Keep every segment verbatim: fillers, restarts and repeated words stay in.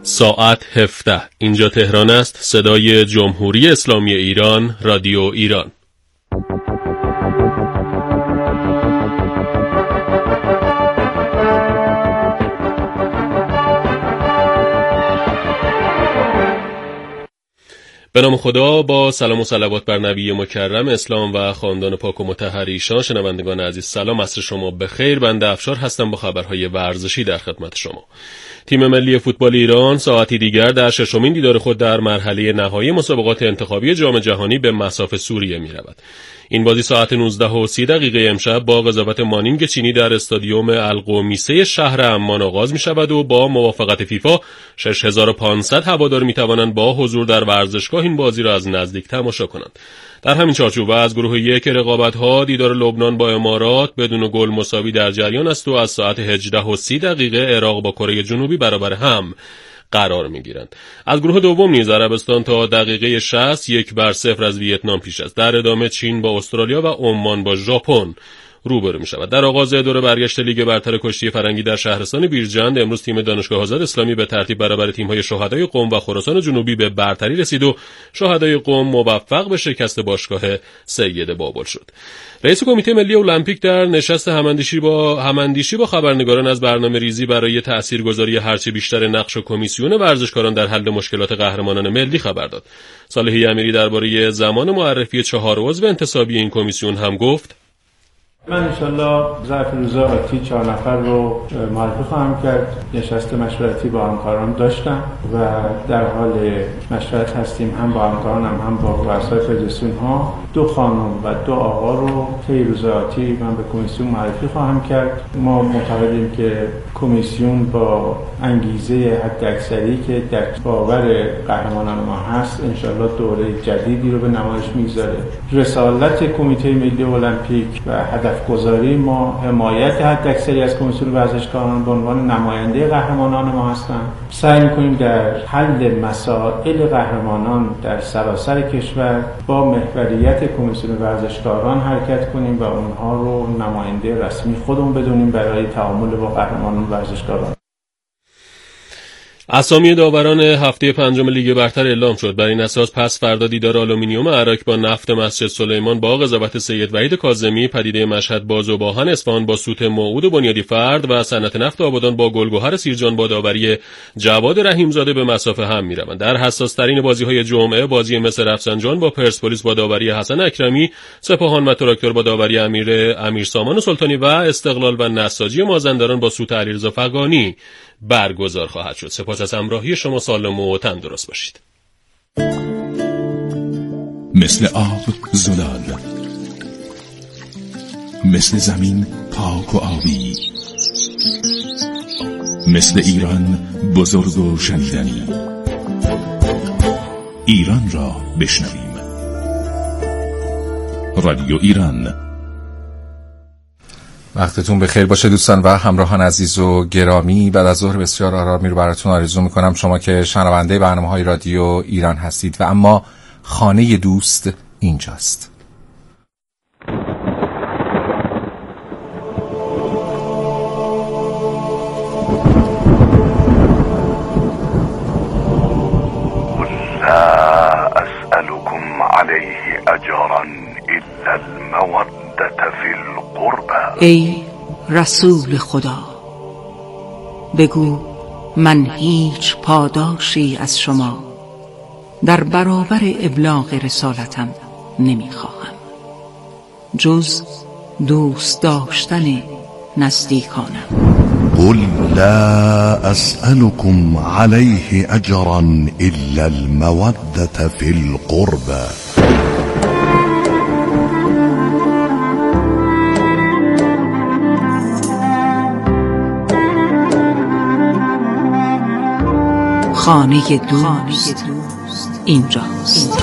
ساعت هفده. اینجا تهران است. صدای جمهوری اسلامی ایران، رادیو ایران. به نام خدا، با سلام و صلوات بر نبی مکرم اسلام و خاندان پاک و مطهر ایشان. شنوندگان عزیز سلام، عصر شما بخیر. بنده افشار هستم با خبرهای ورزشی در خدمت شما. تیم ملی فوتبال ایران ساعتی دیگر در ششمین دیدار خود در مرحله نهایی مسابقات انتخابی جام جهانی به مصاف سوریه می رود. این بازی ساعت نوزده و سی دقیقه امشب با قضاوت مانینگ چینی در استادیوم القمیسه شهر عمان آغاز می شود و با موافقت فیفا شش هزار و پانصد هوادار می توانند با حضور در ورزشگاه این بازی را از نزدیک تماشا کنند. در همین چارچوب از گروه یک رقابت‌ها دیدار لبنان با امارات بدون گل مساوی در جریان است و از ساعت هجده و سی دقیقه عراق با کره جنوبی برابر هم قرار می‌گیرند. از گروه دوم نیز عربستان تا دقیقه شصت یک بر صفر از ویتنام پیش است. در ادامه چین با استرالیا و عمان با ژاپن روبرو می‌شود. در آغاز دور برگشت لیگ برتر کشتی فرنگی در شهرستان بیرجند امروز تیم دانشگاه آزاد اسلامی به ترتیب برابر تیم‌های شهدای قم و خراسان جنوبی به برتری رسید و شهدای قم موفق به شکست باشگاه سید بابل شد. رئیس کمیته ملی المپیک در نشست هماندیشی با هماندیشی با خبرنگاران از برنامه‌ریزی برای تاثیرگذاری هرچه بیشتر نقش کمیسیون ورزشکاران در حل مشکلات قهرمانان ملی خبر داد. صالحی امیری درباره زمان معرفی چهار عضو انتصابی این کمیسیون هم گفت: من انشالله ظرف روزهای آتی چهار نفر رو معرفی خواهم کرد. نشست مشورتی با همکاران داشتم و در حال مشورت هستیم، هم با همکارانم هم با رؤسای فدراسیون ها. دو خانم و دو آقا رو طی روزهای آتی من به کمیسیون معرفی خواهم کرد. ما معتقدیم که کمیسیون با انگیزه حداکثری که در باور قهرمانان ما هست انشالله دوره جدیدی رو به نمایش میگذاره. رسالت کمیته ملی المپیک و هدف گذاری ما حمایت حداکثری از کمیسیون ورزشکاران به عنوان نماینده قهرمانان ما هستند. سعی می‌کنیم در حل مسائل قهرمانان در سراسر کشور با محوریت کمیسیون ورزشکاران حرکت کنیم و اونها رو نماینده رسمی خودمون بدونیم برای تعامل با قهرمانان ورزشکاران. اسامی داوران هفته پنجم لیگ برتر اعلام شد. بر این اساس پس فردا دیدار آلومینیوم عراق با نفت مسجد سلیمان با قضاوت سید وحید کاظمی، پدیده مشهد با ذوباهن اصفهان با سوت موعود و بنیادی فرد و صنعت نفت آبادان با گلگهر سیرجان با داوری جواد رحیمزاده به مصاف هم می‌روند. در حساس ترین بازی‌های جمعه بازی مصر رفسنجان با پرسپولیس با داوری حسن اکرمی، سپاهان و تراکتور با داوری امیر امیرسامان سلطانی و استقلال و نساجی مازندران با سوت علیرضا فغانی برگزار خواهد شد. سپاس از همراهی شما. سالم و تندرست باشید. مثل آب زلال، مثل زمین پاک و آبی، مثل ایران بزرگ و شنیدنی. ایران را بشنویم. رادیو ایران. وقتتون بخیر باشه دوستان و همراهان عزیز و گرامی. بعد از ظهر بسیار آرامی رو براتون آرزو میکنم، شما که شنونده برنامه‌های رادیو ایران هستید. و اما خانه دوست اینجاست. لا أسألكم عليه أجرا إلا المودة في القربى. ای رسول خدا، بگو من هیچ پاداشی از شما در برابر ابلاغ رسالتم نمیخواهم جز دوست داشتن نزدیکانم. قل لا أسألكم عليه أجرا إلا المودة في القربى. خانه دوست اینجاست.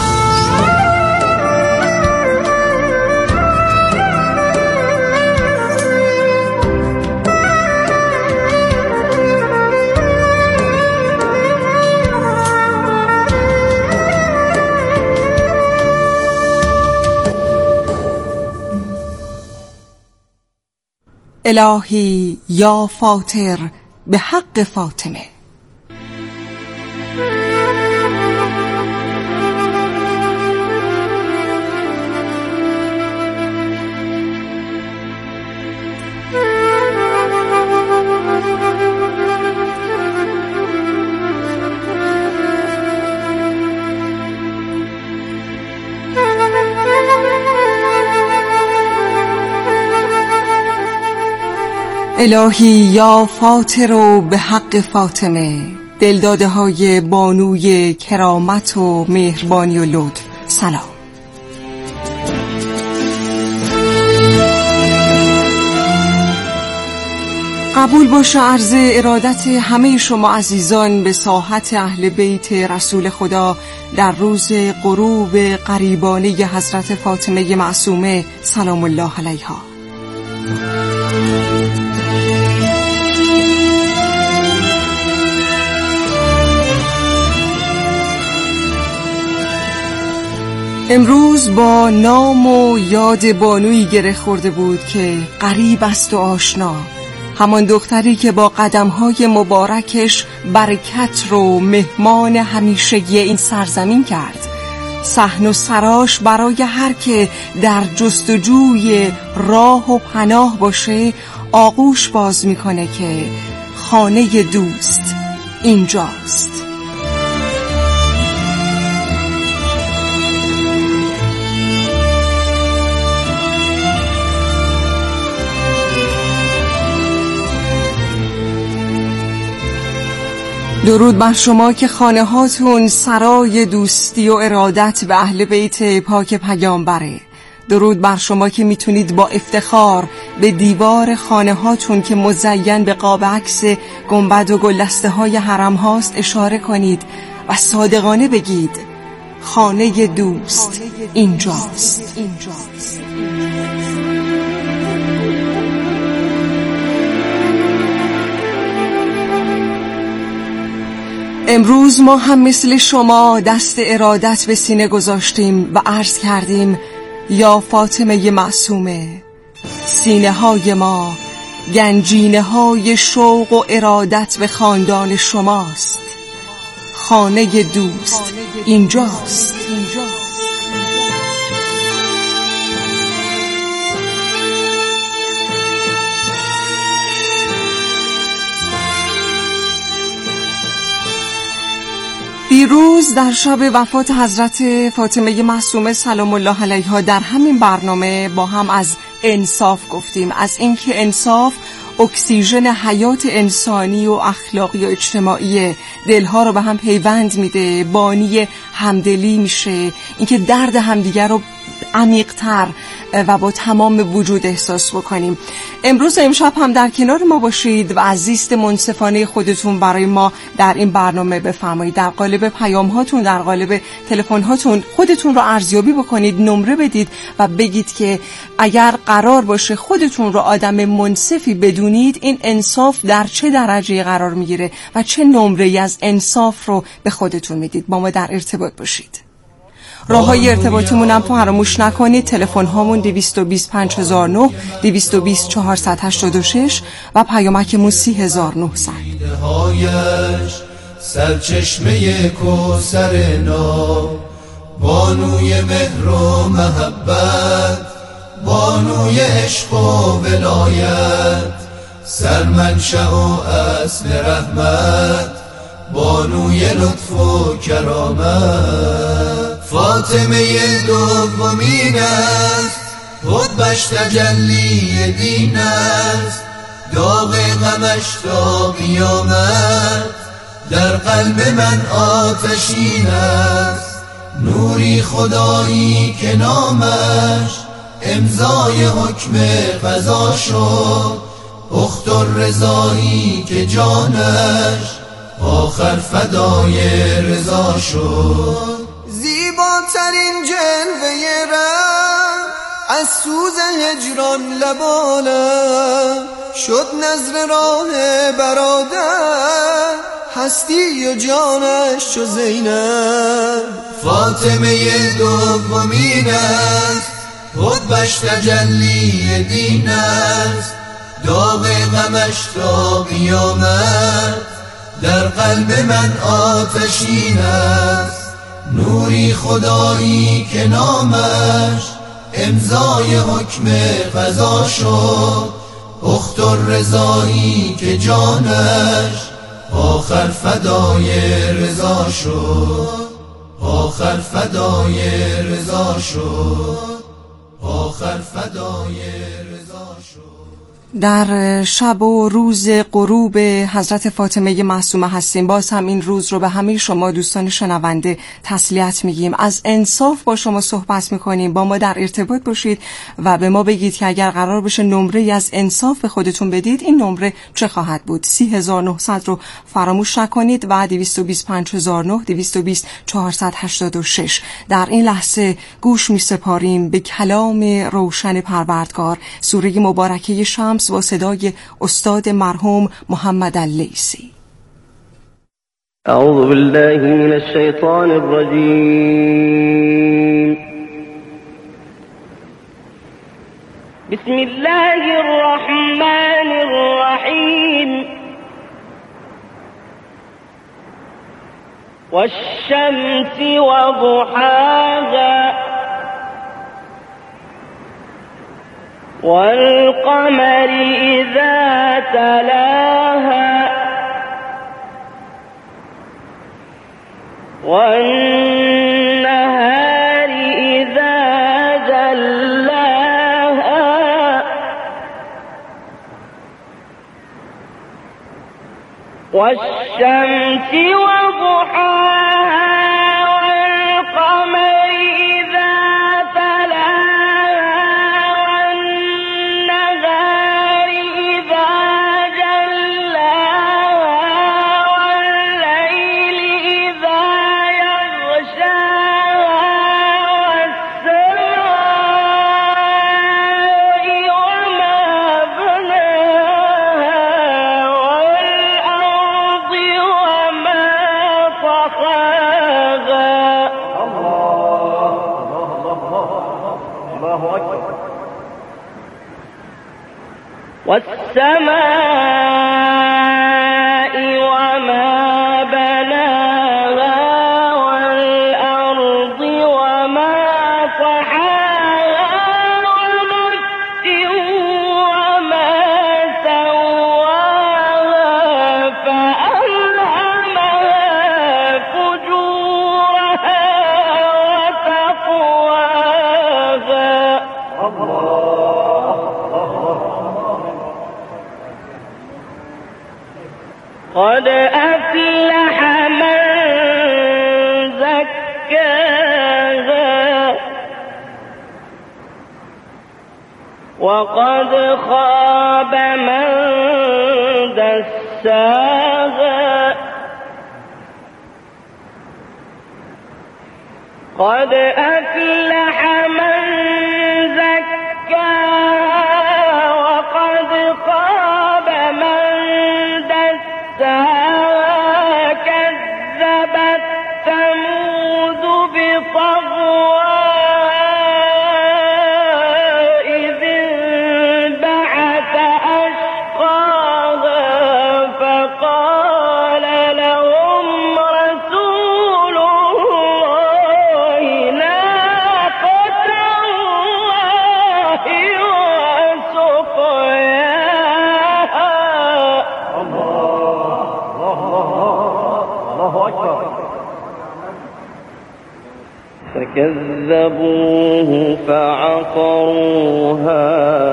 الهی یا فاطر به حق فاطمه، الهی یا فاطر به حق فاطمه، دلداده های بانوی کرامت و مهربانی و لطف، سلام. قبول باشه عرض ارادت همه شما عزیزان به ساحت اهل بیت رسول خدا در روز غروب قریبانه حضرت فاطمه معصومه سلام الله علیها. امروز با نام و یاد بانویی گره خورده بود که غریب است و آشنا، همان دختری که با قدمهای مبارکش برکت رو مهمان همیشگی این سرزمین کرد. صحن و سراش برای هر که در جستجوی راه و پناه باشه آغوش باز میکنه که خانه دوست اینجاست. درود بر شما که خانه هاتون سرای دوستی و ارادت به اهل بیت پاک پیامبره. درود بر شما که میتونید با افتخار به دیوار خانه هاتون که مزین به قاب عکس گنبد و گلدسته های حرم هاست اشاره کنید و صادقانه بگید خانه دوست اینجاست. امروز ما هم مثل شما دست ارادت به سینه گذاشتیم و عرض کردیم یا فاطمه معصومه، سینه های ما گنجینه های شوق و ارادت به خاندان شماست. خانه دوست اینجاست. دیروز در شب وفات حضرت فاطمه معصومه سلام الله علیها در همین برنامه با هم از انصاف گفتیم، از اینکه انصاف اکسیژن حیات انسانی و اخلاقی و اجتماعی دلها رو به هم پیوند میده، بانی همدلی میشه، اینکه درد همدیگر رو عمیق‌تر و با تمام وجود احساس بکنیم. امروز امشب هم در کنار ما باشید و از زیست منصفانه خودتون برای ما در این برنامه بفرمایید. در قالب پیام هاتون، در قالب تلفن هاتون خودتون رو ارزیابی بکنید، نمره بدید و بگید که اگر قرار باشه خودتون رو آدم منصفی بدونید، این انصاف در چه درجه قرار میگیره و چه نمره‌ای از انصاف رو به خودتون میدید. با ما در ارتباط باشید. راههای ارتباطیمون هم فراموش نکنید. تلفن هامون دویست و بیست پنج هزار و نه، دویست و بیست چهارصد و هشتاد و شش و پیامکمون سی هزار و نهصد. سرچشمه کوثر ناب، بانوی مهر و محبت، بانوی عشق و ولایت، سرمنشأ و اصل رحمت، بانوی لطف و کرامت. فاطمه دومین است، خطبش تجلی دین است، داغ غمش تا قیامت در قلب من آتشین است. نوری خدایی که نامش امضای حکم قضا شد، اخت الرضایی که جانش آخر فدای رضا شد. زیباترین جلوه رنگ از سوز هجران لبانم شد نظر راه برادر، هستی و جانش چو زینب. فاطمه دومین است، خطبش تجلی دین است، داغ غمش تا قیامت در قلب من آتشین است، نوری خدایی که نامش امضای حکم قضا شد، اخت الرضایی که جانش آخر فدای رضا شد، آخر فدای رضا شد، آخر فدای رضا شد. در شب و روز غروب حضرت فاطمه معصومه هستیم. باز هم این روز رو به همه شما دوستان شنونده تسلیت میگیم. از انصاف با شما صحبت میکنیم. با ما در ارتباط باشید و به ما بگید که اگر قرار بشه نمره ای از انصاف به خودتون بدید، این نمره چه خواهد بود؟ سی هزار و نهصد رو فراموش نکنید و دویست و بیست پنج هزار و نه، دویست و بیست چهارصد و هشتاد و شش. در این لحظه گوش میسپاریم به کلام روشن پروردگار، سوره مبارکه شمس با صدای استاد مرحوم محمد اللیثی. اعوذ بالله من الشیطان الرجیم. بسم الله الرحمن الرحیم. والشمس وضحاها والقمر إذا تلاها والنهار إذا جلاها والشمس وضحاها والقمر إذا والسماء وما بناها والأرض وما طحاها ونفس وما سواها فألهمها فجورها وتقواها. قد أفلح من زكاها وقد خاب من دساها. قد أفلح من زكاها وقد خاب من كذبت ثمود بطغواها إذ انبعث أشقاها فقال لهم رسول الله ناقة الله وسقياها. فكذبوه فعقروها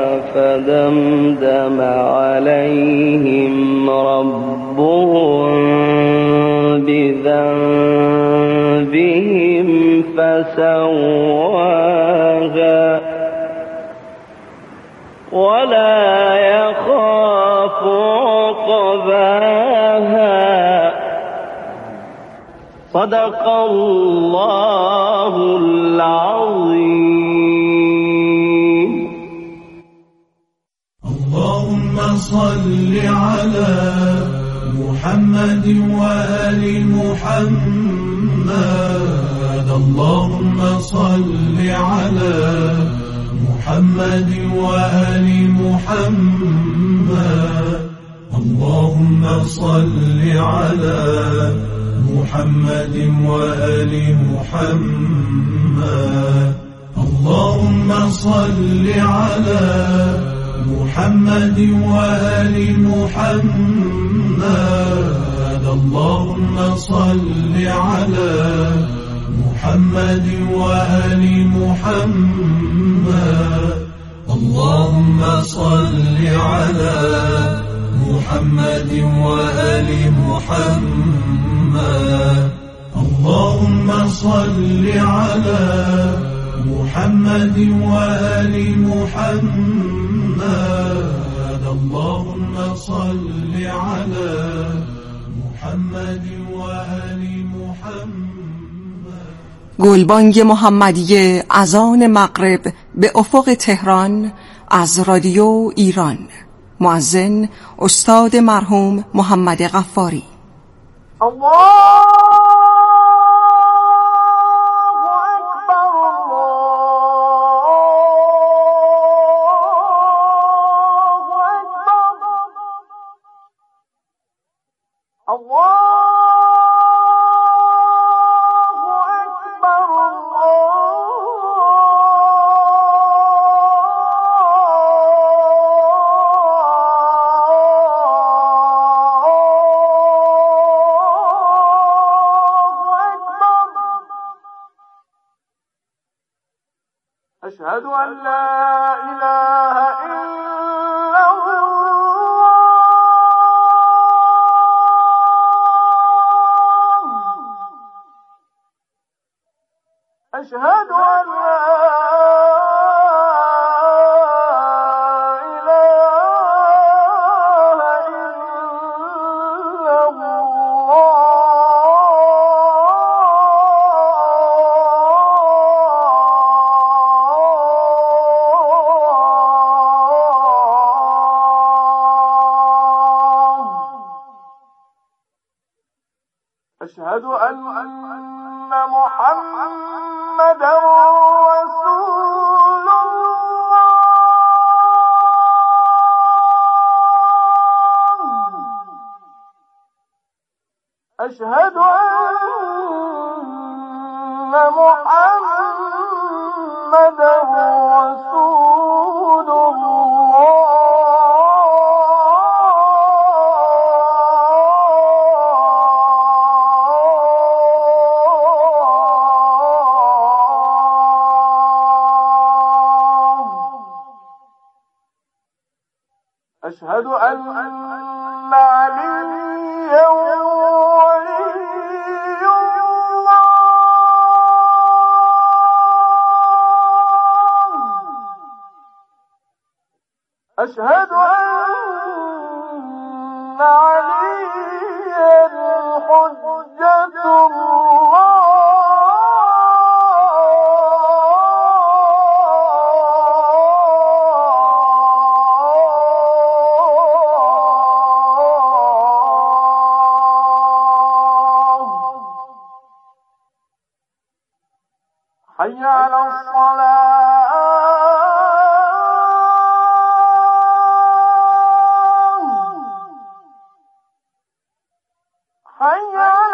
فدمدم عليهم ربهم بذنبهم فسواها ولا يخاف عقباها. صدق الله العظيم. اللهم صل على محمد وآل محمد. اللهم صل على محمد وآل محمد. اللهم صل على محمد وآل محمد اللهم صل على محمد وآل محمد اللهم صل على محمد وآل محمد اللهم صل على محمد وآل محمد اللهم صل على محمد وآل محمد اللهم صل على محمد وآل محمد. گلبانگ محمدی اذان مغرب به افق تهران از رادیو ایران. مؤذن استاد مرحوم محمد غفاری. الله أشهد أن لا إله إلا الله أشهد أن لا أشهد أن محمدا رسول الله أشهد أن محمدا رسول الله أشهد أن عليا ولي الله أشهد أن عليا حجة الله حي على الصلاة حي على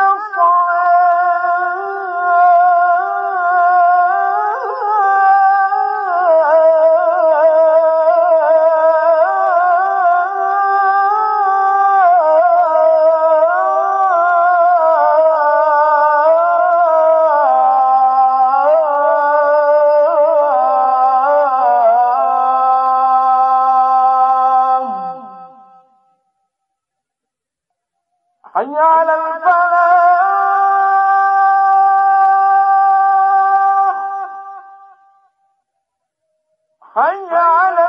حي على الفلاح حي على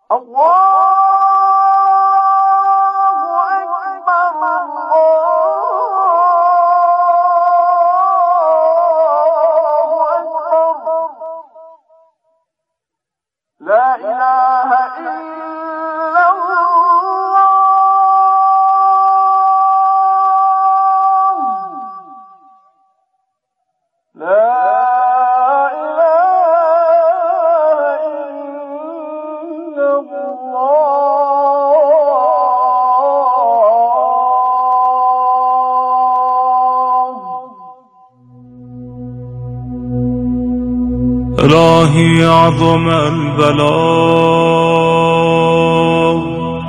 إلهي عظم البلاء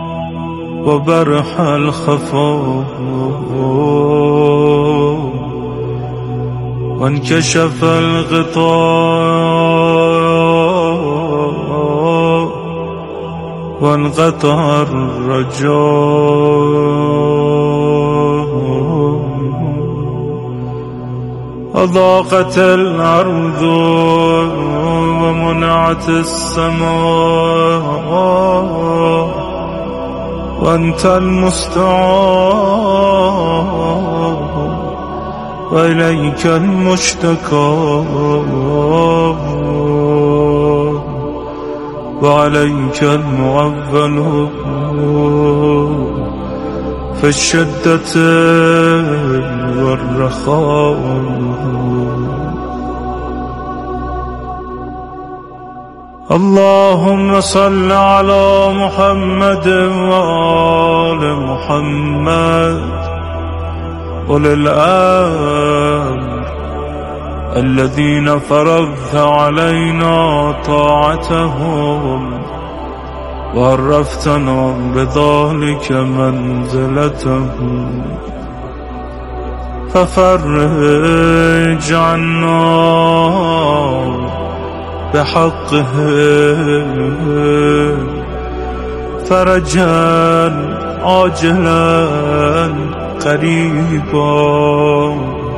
وبرح الخفاء وانكشف الغطاء وانقطع الرجاء وضاقت الأرض ومنعت السماء وأنت المستعان وإليك المشتكى وعليك المعول في الشدة والرخاء. اللهم صل على محمد وآل محمد أولي الأمر الذين فرضت علينا طاعتهم وعرفتنا بذلك منزلتهم ففرج عنا بحقهم فرجا عاجلا قريبا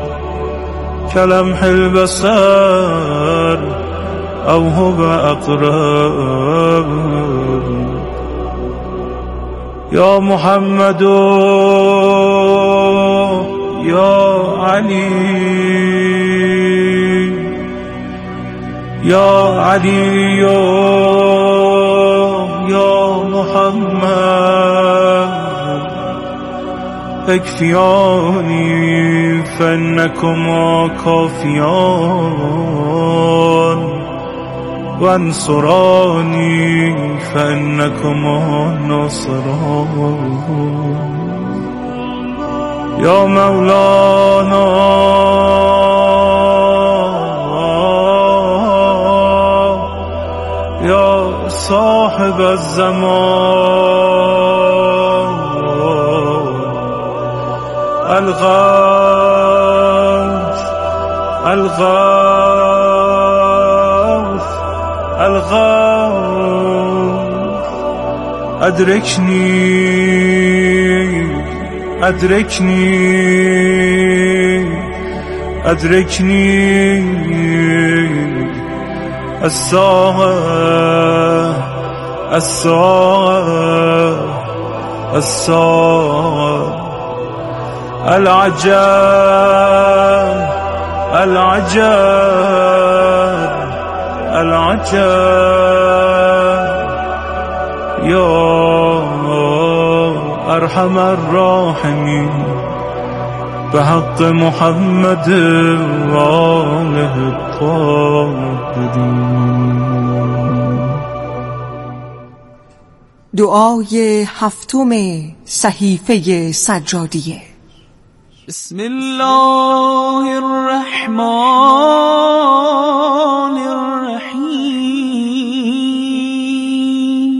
كلمح البصر أو هو أقرب. يا محمد يا علي يا علي يا محمد اكفياني فإنكما كافيان وانصراني فإنكما ناصران. يا مولانا يا صاحب الزمان الغوث الغوث الغوث أدركني أدركني أدركني الساعة الساعة الساعة العجاب العجاب العجاب. يا أرحم الراحمين بحق محمد وآله الطاهرين. دعای هفتم صحیفه سجادیه. بسم الله الرحمن الرحیم.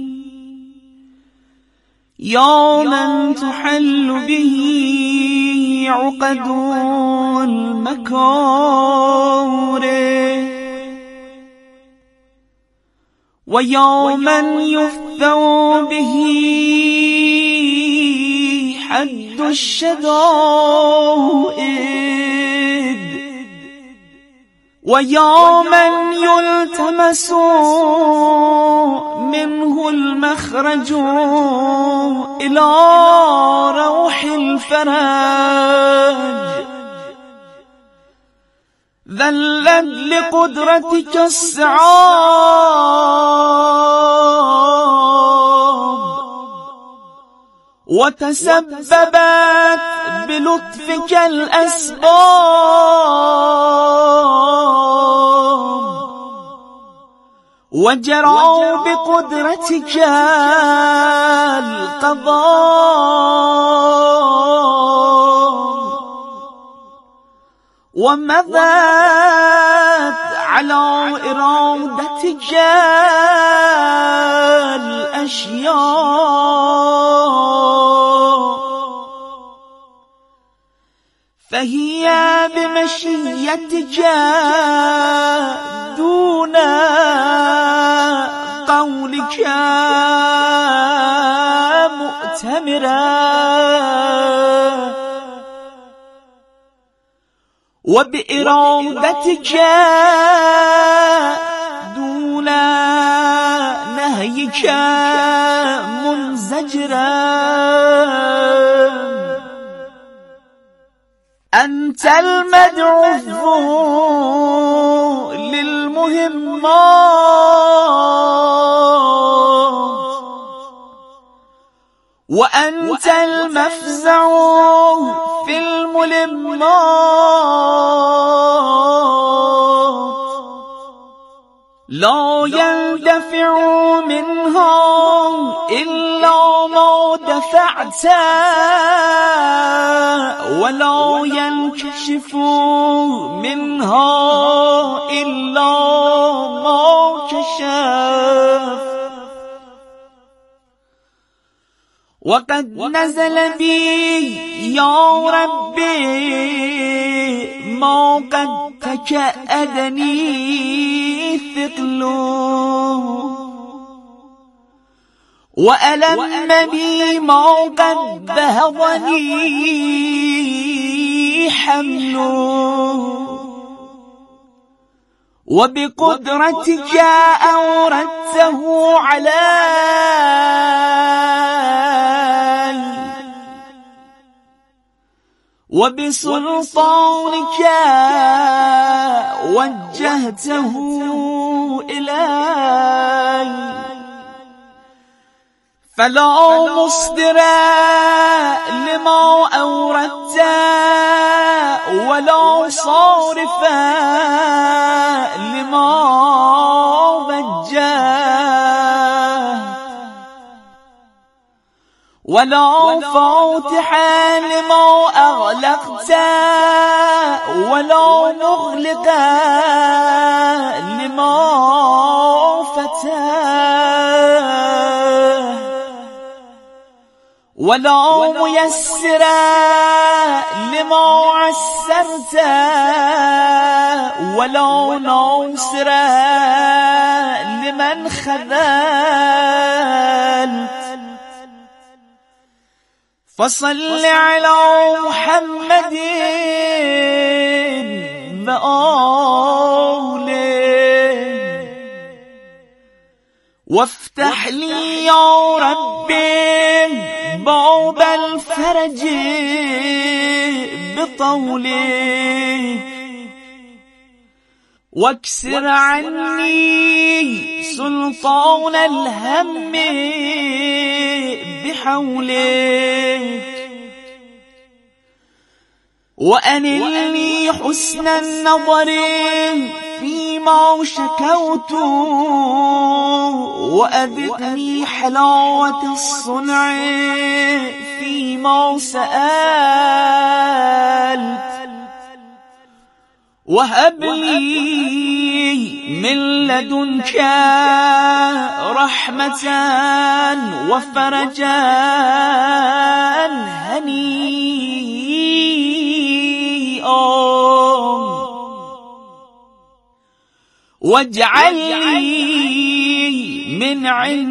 یا من تحل به عقد المكاره و یا من یفتو به حد الشدائد و یا من یلتمس منه مخرجوا إلى روح الفرج ذلت لقدرتك الصعاب وتسببت بلطفك الأسباب وجروا بقدرتك القضاء ومضت على إرادتك الأشياء فهي بمشيتك دون قولك مؤتمرا وبإرادتك دون نهيك منزجرا أنت المدعو للمهمات وأنت المفزع في الملمات لا يندفع منها إلا ما دفعت ولا ينكشف منها إلا ما كشف وقد نزل بي يا ربي ما قد تكأدني ثقل وألم بي ما قد بهضني حمل وبقدرتك أوردته علي وبسلطانك وجهته إلي فلا مصدر لما أوردت ولا صارف لما وجهت ولا فاتح لما أغلقت ولا مغلق لما فتحت ولا ميسر لما عسرت ولا ناصر لمن خذلت فصل على محمد وآله وافتح لي يا ربي باب الفرج بطولك واكسر عني سلطان الهم بحولك وأنلني حسن النظر فيما شكوت وأذقني حلاوة الصنع فيما سألت وهب لي من لدنك رحمة وفرجا هنيئا واجعل لي من عند